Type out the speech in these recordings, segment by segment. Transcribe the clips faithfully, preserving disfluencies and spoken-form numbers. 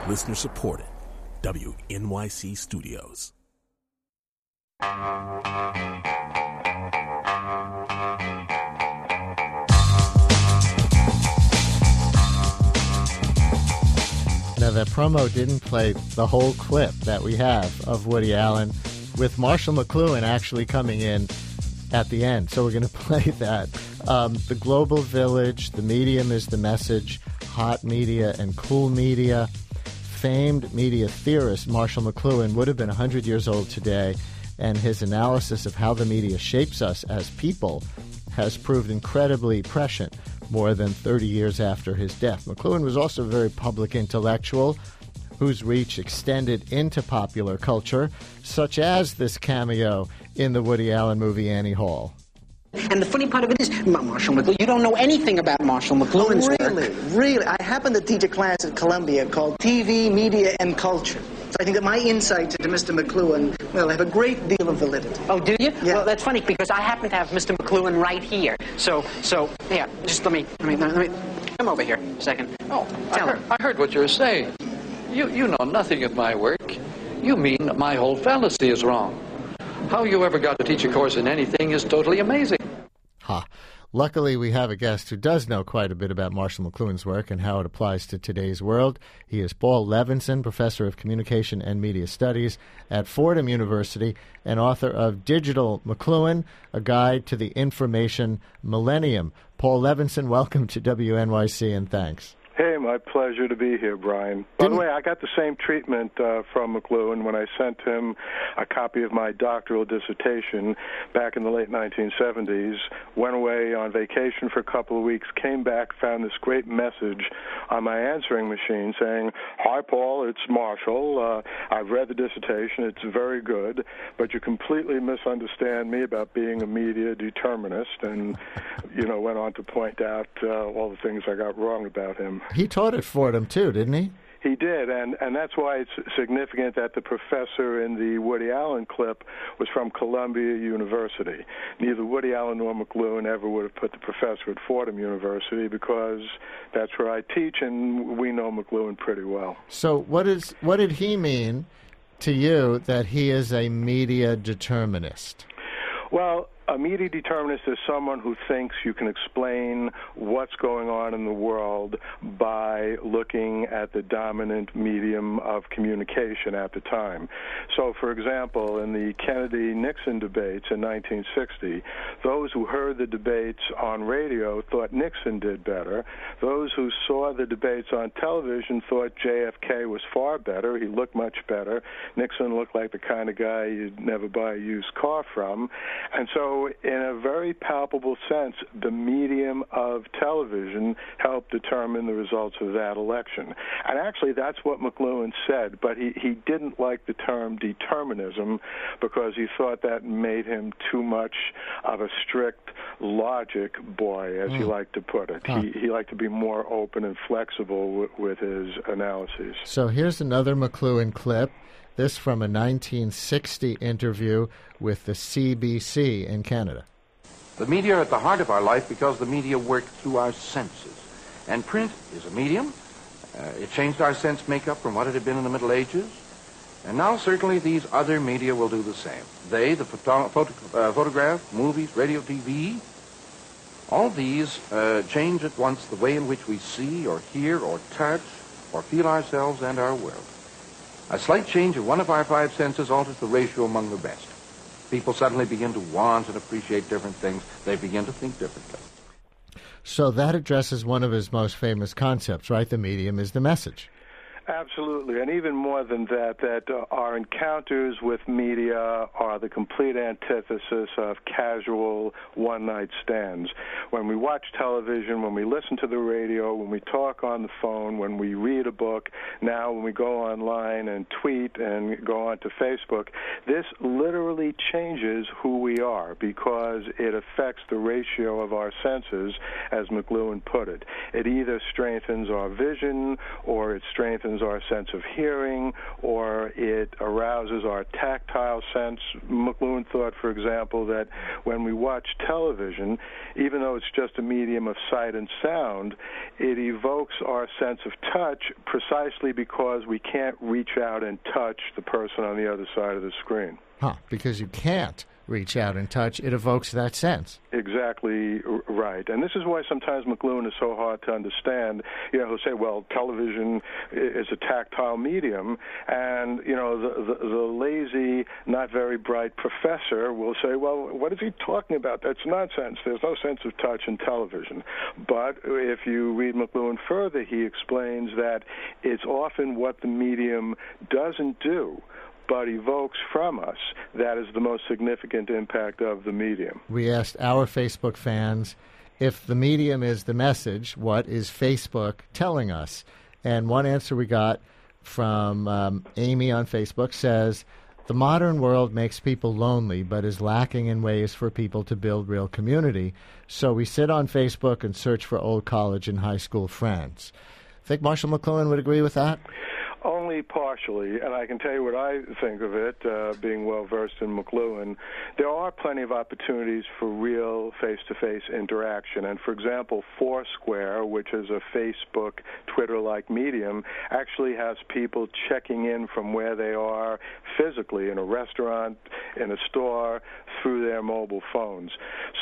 Listener supported. W N Y C Studios. Now, that promo didn't play the whole clip that we have of Woody Allen with Marshall McLuhan actually coming in at the end. So we're going to play that. Um, the global village, the medium is the message, hot media and cool media. Famed media theorist Marshall McLuhan would have been one hundred years old today, and his analysis of how the media shapes us as people has proved incredibly prescient more than thirty years after his death. McLuhan was also a very public intellectual whose reach extended into popular culture, such as this cameo in the Woody Allen movie Annie Hall. And the funny part of it is, Marshall McLuhan, you don't know anything about Marshall McLuhan's oh, really, work. Really? I happen to teach a class at Columbia called T V, Media, and Culture. So I think that my insights into Mister McLuhan, well, have a great deal of validity. Oh, do you? Yeah. Well, that's funny, because I happen to have Mister McLuhan right here. So, so, yeah, just let me, let me, let me, come over here a second. Oh, I Tell heard, him. I heard what you were saying. You, you know nothing of my work. You mean that my whole fallacy is wrong. How you ever got to teach a course in anything is totally amazing. Ha. Luckily, we have a guest who does know quite a bit about Marshall McLuhan's work and how it applies to today's world. He is Paul Levinson, professor of communication and media studies at Fordham University and author of Digital McLuhan, a guide to the information millennium. Paul Levinson, welcome to W N Y C, and thanks. Hey, my pleasure to be here, Brian. By the way, I got the same treatment uh, from McLuhan when I sent him a copy of my doctoral dissertation back in the late nineteen seventies, went away on vacation for a couple of weeks, came back, found this great message on my answering machine saying, "Hi, Paul, it's Marshall. Uh, I've read the dissertation. It's very good, but you completely misunderstand me about being a media determinist," and, you know, went on to point out uh, all the things I got wrong about him. He taught at Fordham, too, didn't he? He did, and, and that's why it's significant that the professor in the Woody Allen clip was from Columbia University. Neither Woody Allen nor McLuhan ever would have put the professor at Fordham University because that's where I teach, and we know McLuhan pretty well. So what is what did he mean to you that he is a media determinist? Well, a media determinist is someone who thinks you can explain what's going on in the world by looking at the dominant medium of communication at the time. So, for example, in the Kennedy-Nixon debates in nineteen sixty, those who heard the debates on radio thought Nixon did better. Those who saw the debates on television thought J F K was far better. He looked much better. Nixon looked like the kind of guy you'd never buy a used car from. And so, in a very palpable sense, the medium of television helped determine the results of that election. And actually, that's what McLuhan said, but he, he didn't like the term determinism because he thought that made him too much of a strict logic boy, as mm. he liked to put it. Huh. He, he liked to be more open and flexible w- with his analyses. So here's another McLuhan clip. This from a nineteen sixty interview with the C B C in Canada. The media are at the heart of our life because the media work through our senses. And print is a medium. Uh, it changed our sense makeup from what it had been in the Middle Ages. And now certainly these other media will do the same. They, the photo- photo- uh, photograph, movies, radio, T V, all these uh, change at once the way in which we see or hear or touch or feel ourselves and our world. A slight change of one of our five senses alters the ratio among the best. People suddenly begin to want and appreciate different things. They begin to think differently. So that addresses one of his most famous concepts, right? The medium is the message. Absolutely, and even more than that, that uh, our encounters with media are the complete antithesis of casual one-night stands. When we watch television, when we listen to the radio, when we talk on the phone, when we read a book, now when we go online and tweet and go on to Facebook, this literally changes who we are because it affects the ratio of our senses, as McLuhan put it. It either strengthens our vision or it strengthens awakens our sense of hearing, or it arouses our tactile sense. McLuhan thought, for example, that when we watch television, even though it's just a medium of sight and sound, it evokes our sense of touch precisely because we can't reach out and touch the person on the other side of the screen. Huh, because you can't reach out and touch, it evokes that sense. Exactly right. And this is why sometimes McLuhan is so hard to understand. You know, he'll say, well, television is a tactile medium, and, you know, the, the, the lazy, not very bright professor will say, well, what is he talking about? That's nonsense. There's no sense of touch in television. But if you read McLuhan further, he explains that it's often what the medium doesn't do, but evokes from us, that is the most significant impact of the medium. We asked our Facebook fans, if the medium is the message, what is Facebook telling us? And one answer we got from um, Amy on Facebook says, the modern world makes people lonely, but is lacking in ways for people to build real community. So we sit on Facebook and search for old college and high school friends. Think Marshall McLuhan would agree with that? Only partially, and I can tell you what I think of it, uh, being well-versed in McLuhan. There are plenty of opportunities for real face-to-face interaction, and for example, Foursquare, which is a Facebook, Twitter-like medium, actually has people checking in from where they are physically, in a restaurant, in a store, through their mobile phones.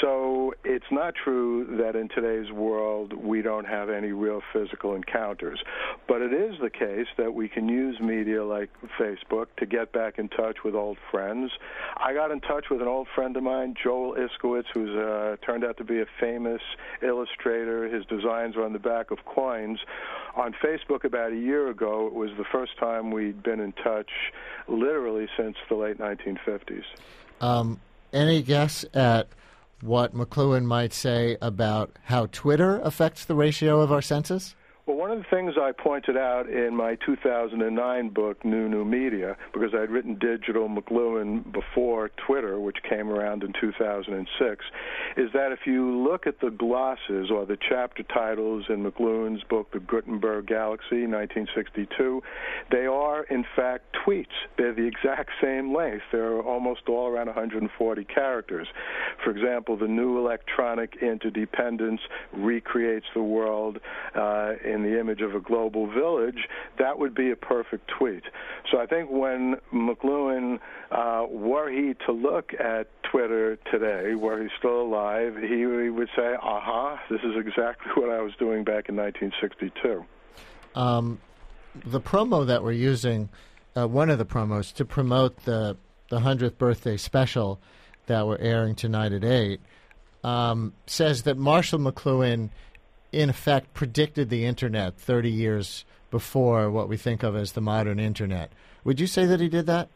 So it's not true that in today's world we don't have any real physical encounters, but it is the case that we can use media like Facebook to get back in touch with old friends. I got in touch with an old friend of mine, Joel Iskowitz, who's uh, turned out to be a famous illustrator. His designs are on the back of coins. On Facebook about a year ago, it was the first time we'd been in touch literally since the late nineteen fifties. Um, any guess at what McLuhan might say about how Twitter affects the ratio of our senses? Well, one of the things I pointed out in my two thousand nine book, New New Media, because I'd written Digital McLuhan before Twitter, which came around in two thousand six, is that if you look at the glosses or the chapter titles in McLuhan's book, The Gutenberg Galaxy, nineteen sixty-two, they are, in fact, tweets. They're the exact same length. They're almost all around one hundred forty characters. For example, the new electronic interdependence recreates the world uh, in the image of a global village. That would be a perfect tweet. So I think when McLuhan, uh, were he to look at Twitter today, were he still alive, he, he would say, aha, this is exactly what I was doing back in nineteen sixty-two. Um, the promo that we're using, uh, one of the promos, to promote the, the hundredth birthday special that we're airing tonight at eight, um, says that Marshall McLuhan in effect predicted the Internet thirty years before what we think of as the modern Internet. Would you say that he did that?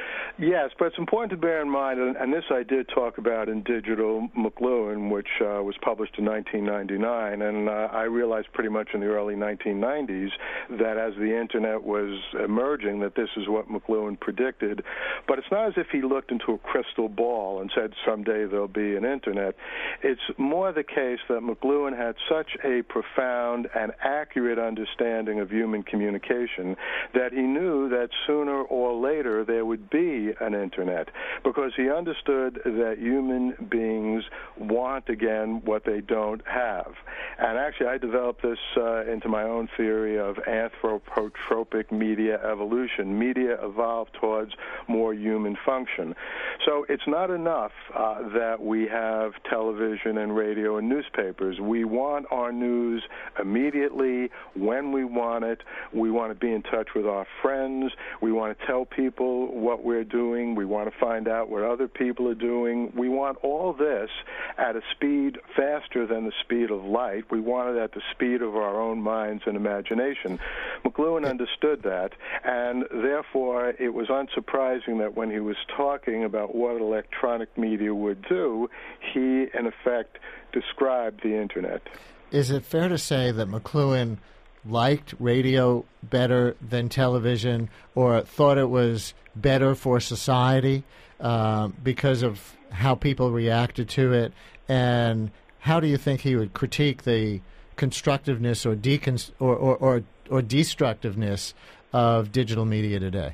Yes, but it's important to bear in mind, and, and this I did talk about in Digital McLuhan, which uh, was published in nineteen ninety-nine, and uh, I realized pretty much in the early nineteen nineties that as the Internet was emerging, that this is what McLuhan predicted. But it's not as if he looked into a crystal ball and said someday there'll be an Internet. It's more the case that McLuhan had such a profound and accurate understanding of human communication that he knew that sooner or later there would be an Internet, because he understood that human beings want again what they don't have. And actually I developed this uh, into my own theory of anthropotropic media evolution. Media evolved towards more human function. So it's not enough uh, that we have television and radio and newspapers. We want our news immediately, when we want it. We want to be in touch with our friends. We want to tell people what we're doing. We want to find out what other people are doing. We want all this at a speed faster than the speed of light. We want it at the speed of our own minds and imagination. McLuhan understood that, and therefore it was unsurprising that when he was talking about what electronic media would do, he, in effect, described the Internet. Is it fair to say that McLuhan liked radio better than television, or thought it was better for society uh, because of how people reacted to it? And how do you think he would critique the constructiveness or, decon- or, or, or, or destructiveness of digital media today?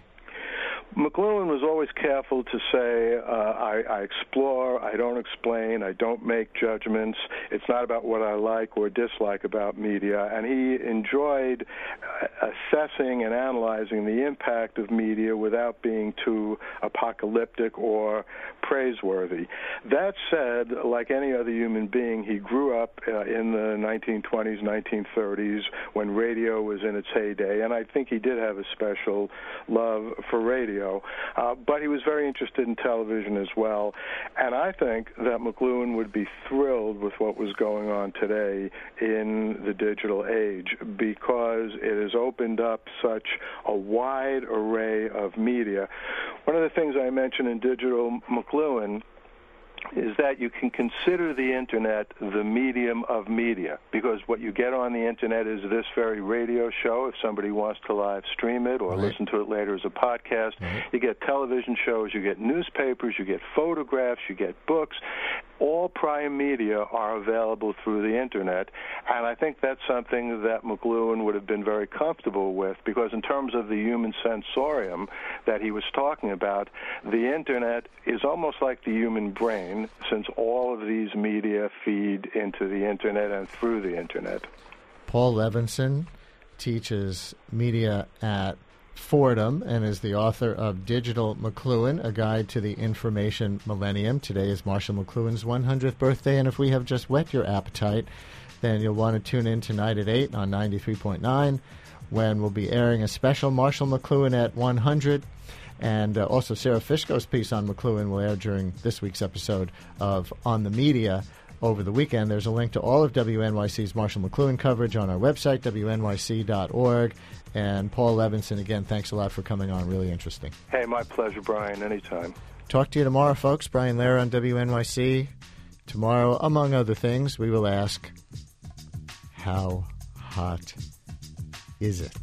McLuhan was always careful to say, uh, I, I explore, I don't explain, I don't make judgments. It's not about what I like or dislike about media. And he enjoyed uh, assessing and analyzing the impact of media without being too apocalyptic or praiseworthy. That said, like any other human being, he grew up uh, in the nineteen twenties, nineteen thirties, when radio was in its heyday. And I think he did have a special love for radio. Uh, but he was very interested in television as well. And I think that McLuhan would be thrilled with what was going on today in the digital age, because it has opened up such a wide array of media. One of the things I mentioned in Digital McLuhan is that you can consider the Internet the medium of media, because what you get on the Internet is this very radio show, if somebody wants to live stream it or right. listen to it later as a podcast. Right. You get television shows, you get newspapers, you get photographs, you get books. All prime media are available through the Internet, and I think that's something that McLuhan would have been very comfortable with, because in terms of the human sensorium that he was talking about, the Internet is almost like the human brain, since all of these media feed into the Internet and through the Internet. Paul Levinson teaches media at Fordham and is the author of Digital McLuhan, A Guide to the Information Millennium. Today is Marshall McLuhan's one hundredth birthday, and if we have just whet your appetite, then you'll want to tune in tonight at eight on ninety-three point nine, when we'll be airing a special Marshall McLuhan at one hundred. And uh, also Sarah Fishko's piece on McLuhan will air during this week's episode of On the Media over the weekend. There's a link to all of W N Y C's Marshall McLuhan coverage on our website, W N Y C dot org. And Paul Levinson, again, thanks a lot for coming on. Really interesting. Hey, my pleasure, Brian. Anytime. Talk to you tomorrow, folks. Brian Lehrer on W N Y C. Tomorrow, among other things, we will ask, how hot is it?